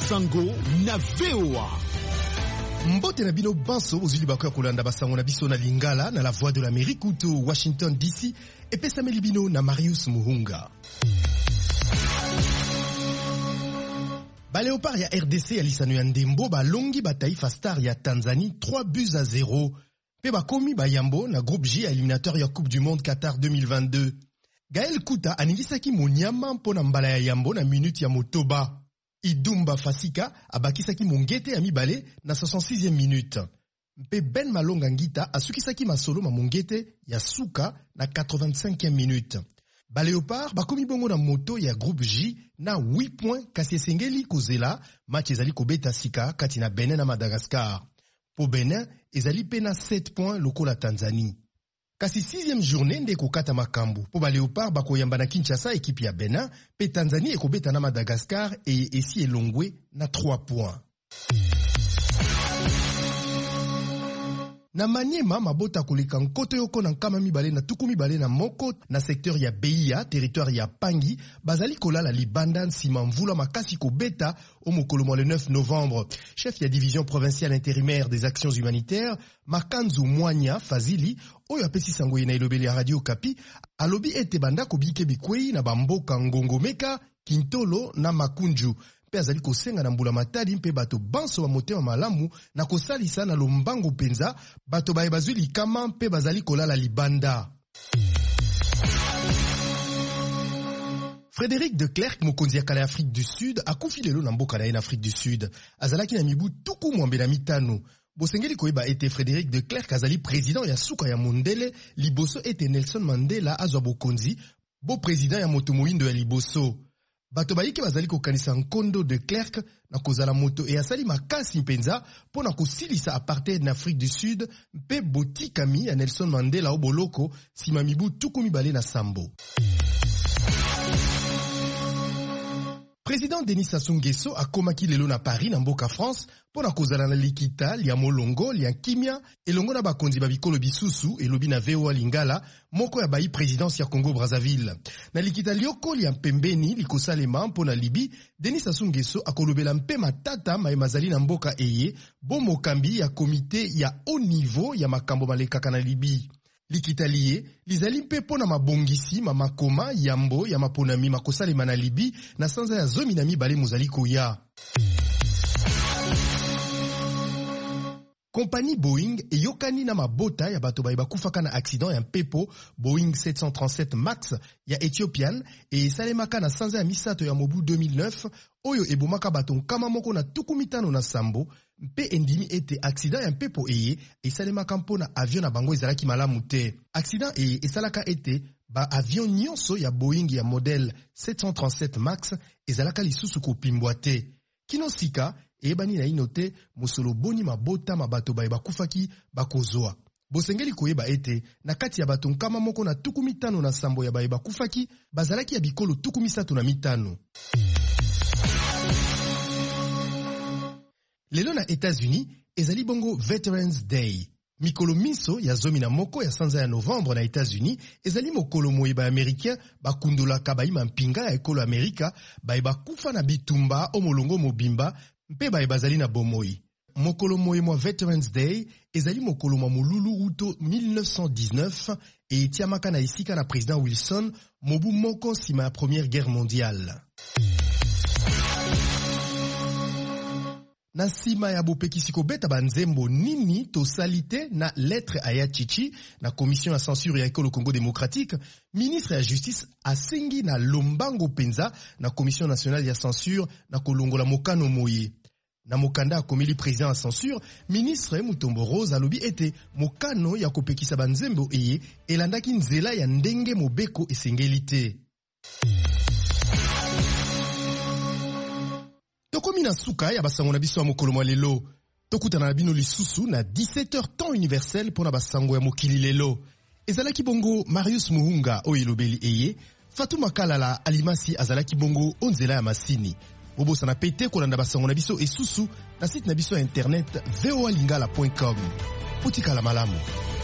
Sango na VOA. Mbote na bino banso ozili bakoya kolanda basango na biso na Lingala na la Voix de l'Amérique ou to Washington DC epesameli bino na Marius Muhunga. Ba Léopard ya RDC ya lisano ya ndembo balongi ba Taifa Star ya Tanzanie 3-0. Pe bakomi bayambo na groupe J ya éliminateur ya Coupe du Monde Qatar 2022. Gaël Kouta aningisaki monyama mpona mbala ya yambo na minute ya motoba. Idumba Fasika abakisaki mongete ya mibale na 66e minute. Mpe Ben Malonga Ngita asukisaki masolo ma mongete ya suka na 85e minute. Ba Léopard bakomi bongo na moto ya groupe J na 8 points kasi esengeli kozela match ezali kobeta sika kati na Benin na Madagascar. Po Benin ezali pe na 7 points lokola Tanzanie. Kasi 6e journée nde kokata makambo. Po ba Léopard bakoyamba na Kinshasa ekipe ya Benin, pe Tanzanie ekobeta na Madagascar et esi elongwe na 3 points. Na Maniema mabota koleka nkoto yoko na nkama mibale na tuku mibale na moko na secteur ya Beia, territoire ya Pangi, bazali kolala libanda nsima mvula makasi kobeta au mokolo le 9 novembre. Chef ya division provinciale intérimaire des actions humanitaires, Makanzu Mwanya Fazili, oyo apesi sango na ilobeli ya Radio Kapi, alobi ete banda kobike bikwei na bamboka Ngongomeka, Kintolo na Makunju. Pe azali kosenga na mbula matadi mpe bato banso ba motema malamu na kosalisa na lombango penza bato baye bazwi likama mpe bazali kolala libanda. Frédéric de Klerk mokonzi ya kala ya Afrique du Sud akufi lelo na mboka na ye na Afrique du Sud. Azalaki na mibu tuku mwambe na mitano. Bosengeli koyeba ete Frédéric de Klerk azali président ya suka ya mondele liboso ete Nelson Mandela azwa bokonzi bo président ya moto moindo ya liboso. Bato bayiki bazali kokanisa nkondo de Klerk na kozala moto e asali makasi mpenza pona kosilisa apartheid na Afrique du Sud mpe botikami ya Nelson Mandela oboloko sima mibu tuku mibale na sambo. Président Denis Sassou Nguesso akomaki lelo na Paris na mboka France pona kozala na likita lia molongo lia kimia elongo na bakonzi babikolo bisusu elobi na VOA Lingala moko ya bayi présidence ya Congo Brazzaville. Na likita lioko lia pembeni likosalema mpona Libi, Denis Sassou Nguesso akolobela mpe matata maemazali na mboka eye bo mokambi ya komite ya haut niveau ya makambo malekaka na Libi. Likitalie, lizali mpe pona mabongisi, mamakoma, yambo, ya maponami, makosalema na Libi, na sanza ya zomi na mibale mozali koya. Kompani Boeing eyokani na mabota ya bato baye bakufaka na accident ya mpepo Boeing 737 Max ya Ethiopian e esalemaka na sanza ya misato ya mobu 2009 oyo ebomaka bato nkama moko na tuku mitano na sambo mpe endimi ete accident ya mpepo eye esalemaka mpona avion na bango ezalaki malamu te. Accident eye esalaka ete ba avion nyonso ya Boeing ya model 737 Max ezalaka lisusu kopimbwa te. Kino sika ebani na inote mosolo boni mabota mabato baye bakufaki bakozwa. Bosengeli koyeba ete na kati ya bato nkama moko na tuku mitano na sambo ya baye bakufaki bazalaki ya bikolo tuku misato na mitano. Lelo na États-Unis ezali bongo Veterans Day. Mikolo miso ya zomi na moko ya sanza ya novembre na États-Unis ezali mokolo moye ba américain bakundolaka bayima mpinga ya ekolo Amerika baye bakufa na bitumba omolongo mobimba mpe baye bazali na bomoi. Mokolo moye mwa Veterans Day ezali mokolo mwa mululu uto 1919 e etiamaka na esika na président Wilson mobu moko sima ya Première Guerre mondiale. Na sima ya bopekisi kobeta banzembo nini tosalite na lettre aya chichi na commission ya censure ya ekolo Congo démocratique, ministre ya justice asengi na lombango penza na commission nationale ya censure na kolongola mokano moye. Na mokanda akomeli président ya censure, ministre Mutombo Rose alobi ete mokano ya kopekisa banzembo eye elandaki nzela ya ndenge mobeko esengeli te. Tokomi na suka ya basango na biso ya mokolo mwa lelo. Tokutana na bino lisusu na 17h temps universel pona basango ya mokili lelo. Ezalaki bongo Marius Muhunga oyo elobeli eye, Fatuma Kalala Alimasi azalaki bongo onzela ya masini. Bobosa na pete kolanda basango na biso esusu na site na biso ya internet voalingala.com. Putikala malamu.